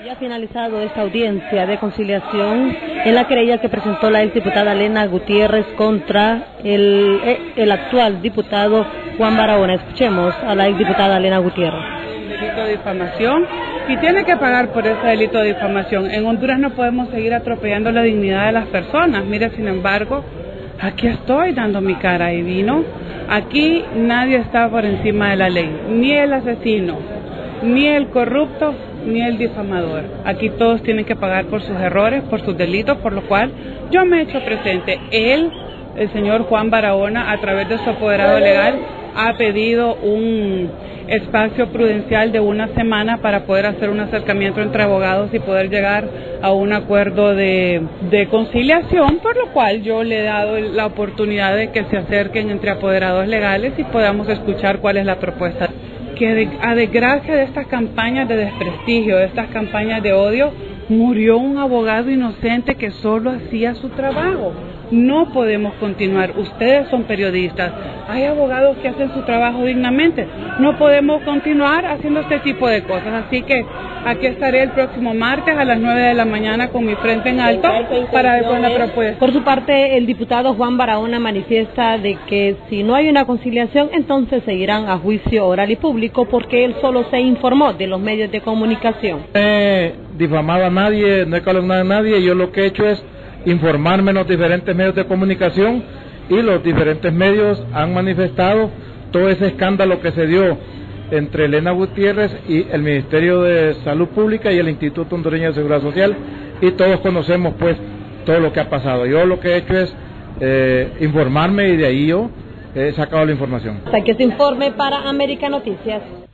Ya ha finalizado esta audiencia de conciliación en la querella que presentó la exdiputada Lena Gutiérrez contra el actual diputado Juan Barahona. Escuchemos a la exdiputada Lena Gutiérrez. Delito de difamación y tiene que pagar por ese delito de difamación. En Honduras no podemos seguir atropellando la dignidad de las personas. Mire, sin embargo, aquí estoy dando mi cara y vino. Aquí nadie está por encima de la ley, ni el asesino, ni el corrupto, ni el difamador. Aquí todos tienen que pagar por sus errores, por sus delitos, por lo cual yo me he hecho presente. El señor Juan Barahona, a través de su apoderado legal, ha pedido un espacio prudencial de una semana para poder hacer un acercamiento entre abogados y poder llegar a un acuerdo de conciliación, por lo cual yo le he dado la oportunidad de que se acerquen entre apoderados legales y podamos escuchar cuál es la propuesta. Que a desgracia de estas campañas de desprestigio, de estas campañas de odio, murió un abogado inocente que solo hacía su trabajo. No podemos continuar. Ustedes son periodistas. Hay abogados que hacen su trabajo dignamente. No podemos continuar haciendo este tipo de cosas. Así que aquí estaré el próximo martes a las 9 de la mañana con mi frente en alto para ver con la propuesta. Por su parte, el diputado Juan Barahona manifiesta de que si no hay una conciliación, entonces seguirán a juicio oral y público porque él solo se informó de los medios de comunicación. No he difamado a nadie, no he calumniado a nadie. Yo lo que he hecho es informarme en los diferentes medios de comunicación y los diferentes medios han manifestado todo ese escándalo que se dio entre Lena Gutiérrez y el Ministerio de Salud Pública y el Instituto Hondureño de Seguridad Social, y todos conocemos pues todo lo que ha pasado. Yo lo que he hecho es informarme y de ahí yo he sacado la información. Hasta que se informe para América Noticias.